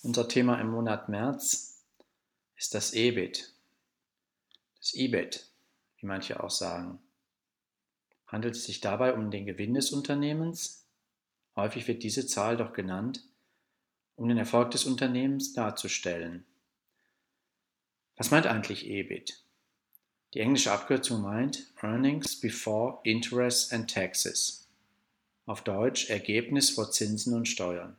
Unser Thema im Monat März ist das EBIT, das EBIT, wie manche auch sagen. Handelt es sich dabei um den Gewinn des Unternehmens? Häufig wird diese Zahl doch genannt, um den Erfolg des Unternehmens darzustellen. Was meint eigentlich EBIT? Die englische Abkürzung meint Earnings Before Interest and Taxes. Auf Deutsch Ergebnis vor Zinsen und Steuern.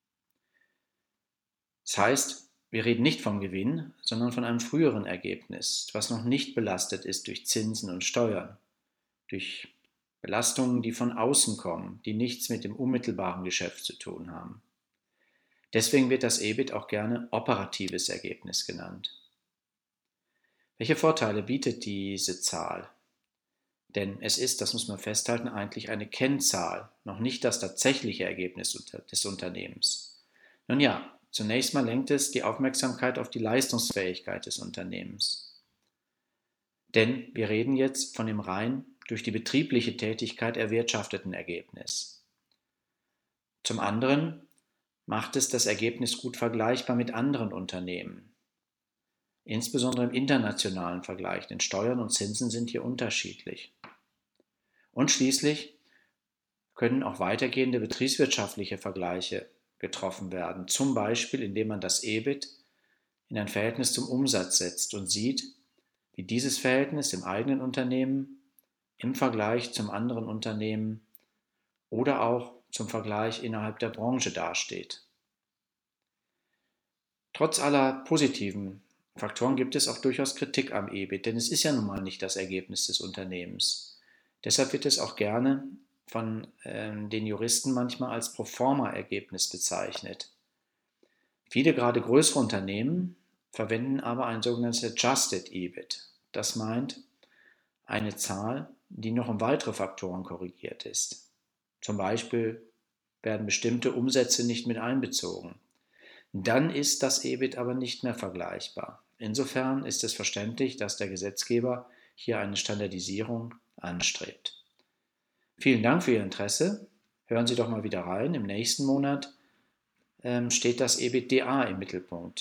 Das heißt, wir reden nicht vom Gewinn, sondern von einem früheren Ergebnis, was noch nicht belastet ist durch Zinsen und Steuern, durch Belastungen, die von außen kommen, die nichts mit dem unmittelbaren Geschäft zu tun haben. Deswegen wird das EBIT auch gerne operatives Ergebnis genannt. Welche Vorteile bietet diese Zahl? Denn es ist, das muss man festhalten, eigentlich eine Kennzahl, noch nicht das tatsächliche Ergebnis des Unternehmens. Nun ja, zunächst mal lenkt es die Aufmerksamkeit auf die Leistungsfähigkeit des Unternehmens. Denn wir reden jetzt von dem rein durch die betriebliche Tätigkeit erwirtschafteten Ergebnis. Zum anderen macht es das Ergebnis gut vergleichbar mit anderen Unternehmen. Insbesondere im internationalen Vergleich, denn Steuern und Zinsen sind hier unterschiedlich. Und schließlich können auch weitergehende betriebswirtschaftliche Vergleiche getroffen werden, zum Beispiel indem man das EBIT in ein Verhältnis zum Umsatz setzt und sieht, wie dieses Verhältnis im eigenen Unternehmen im Vergleich zum anderen Unternehmen oder auch zum Vergleich innerhalb der Branche dasteht. Trotz aller positiven Faktoren gibt es auch durchaus Kritik am EBIT, denn es ist ja nun mal nicht das Ergebnis des Unternehmens. Deshalb wird es auch gerne von den Juristen manchmal als Proforma-Ergebnis bezeichnet. Viele gerade größere Unternehmen verwenden aber ein sogenanntes Adjusted EBIT. Das meint eine Zahl, die noch um weitere Faktoren korrigiert ist. Zum Beispiel werden bestimmte Umsätze nicht mit einbezogen. Dann ist das EBIT aber nicht mehr vergleichbar. Insofern ist es verständlich, dass der Gesetzgeber hier eine Standardisierung anstrebt. Vielen Dank für Ihr Interesse. Hören Sie doch mal wieder rein. Im nächsten Monat steht das EBITDA im Mittelpunkt.